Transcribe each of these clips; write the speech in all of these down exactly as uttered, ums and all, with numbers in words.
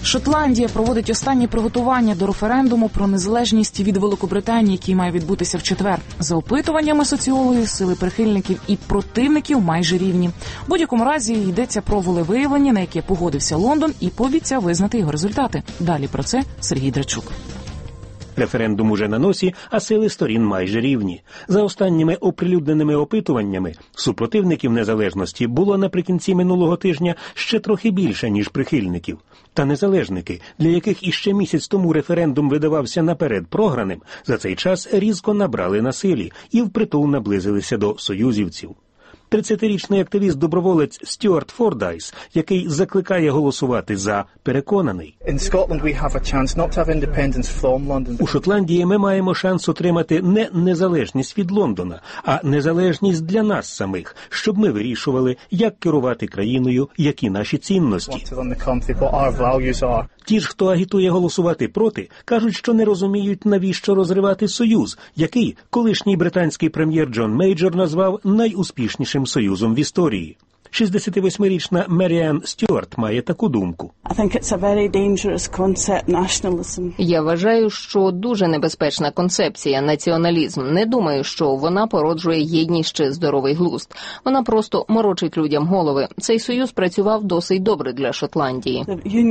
Шотландія проводить останні приготування до референдуму про незалежність від Великобританії, який має відбутися в четвер. За опитуваннями соціологів, сили прихильників і противників майже рівні. В будь-якому разі йдеться про волевиявлення, на яке погодився Лондон і пообіцяв визнати його результати. Далі про це Сергій Драчук. Референдум уже на носі, а сили сторін майже рівні. За останніми оприлюдненими опитуваннями, супротивників незалежності було наприкінці минулого тижня ще трохи більше, ніж прихильників. Та незалежники, для яких іще місяць тому референдум видавався наперед програним, за цей час різко набрали на силі і впритул наблизилися до союзівців. тридцятирічний активіст-доброволець Стюарт Фордайс, який закликає голосувати за, переконаний. У Шотландії ми маємо шанс отримати не незалежність від Лондона, а незалежність для нас самих, щоб ми вирішували, як керувати країною, які наші цінності. Ті ж, хто агітує голосувати проти, кажуть, що не розуміють, навіщо розривати союз, який колишній британський прем'єр Джон Мейджор назвав найуспішнішим союзом в історії. шістдесятивосьмирічна Меріан Стюарт має таку думку. Я вважаю, що дуже небезпечна концепція – націоналізм. Не думаю, що вона породжує єдність чи здоровий глузд. Вона просто морочить людям голови. Цей союз працював досить добре для Шотландії.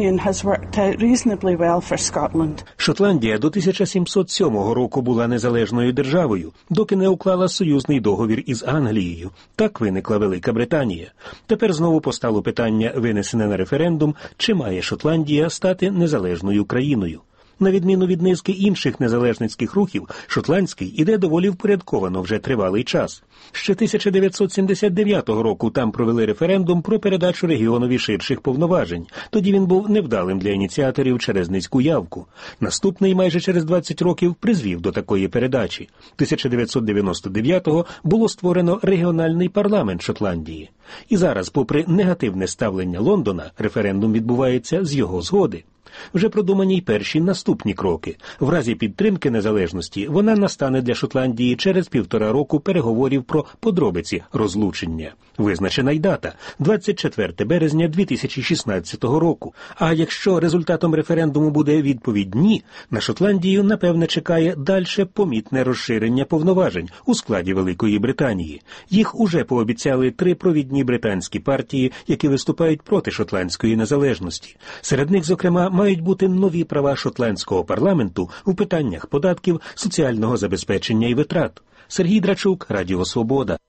Шотландія до тисяча сімсот сьомого року була незалежною державою, доки не уклала союзний договір із Англією. Так виникла Велика Британія. Тепер знову постало питання, винесене на референдум, чи має Шотландія стати незалежною країною. На відміну від низки інших незалежницьких рухів, шотландський іде доволі впорядковано вже тривалий час. Ще тисяча дев'ятсот сімдесят дев'ятого року там провели референдум про передачу регіонові ширших повноважень. Тоді він був невдалим для ініціаторів через низьку явку. Наступний майже через двадцять років призвів до такої передачі. тисяча дев'ятсот дев'яносто дев'ятого було створено регіональний парламент Шотландії. І зараз, попри негативне ставлення Лондона, референдум відбувається з його згоди. Вже продумані й перші наступні кроки. В разі підтримки незалежності вона настане для Шотландії через півтора року переговорів про подробиці розлучення. Визначена й дата – двадцять четверте березня дві тисячі шістнадцятого року. А якщо результатом референдуму буде відповідь «ні», на Шотландію, напевне, чекає дальше помітне розширення повноважень у складі Великої Британії. Їх уже пообіцяли три провідні британські партії, які виступають проти шотландської незалежності. Серед них, зокрема, мають бути нові права шотландського парламенту у питаннях податків, соціального забезпечення і витрат. Сергій Драчук, Радіо Свобода.